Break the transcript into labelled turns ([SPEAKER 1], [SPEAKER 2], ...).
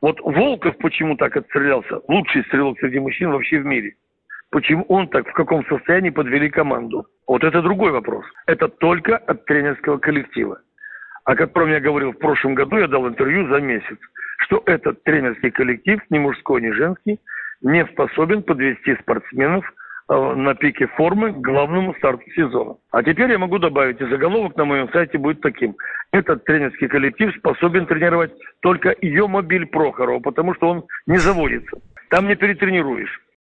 [SPEAKER 1] Вот Волков почему так отстрелялся? Лучший стрелок среди мужчин вообще в мире. Почему он так, в каком состоянии подвели команду? Вот это другой вопрос. Это только от тренерского коллектива. А как про меня говорил в прошлом году, я дал интервью за месяц, что этот тренерский коллектив, ни мужской, ни женский, не способен подвести спортсменов на пике формы к главному старту сезона. А теперь я могу добавить, и заголовок на моем сайте будет таким. Этот тренерский коллектив способен тренировать только Йомобиль Прохорова, потому что он не заводится. Там не перетренируешь.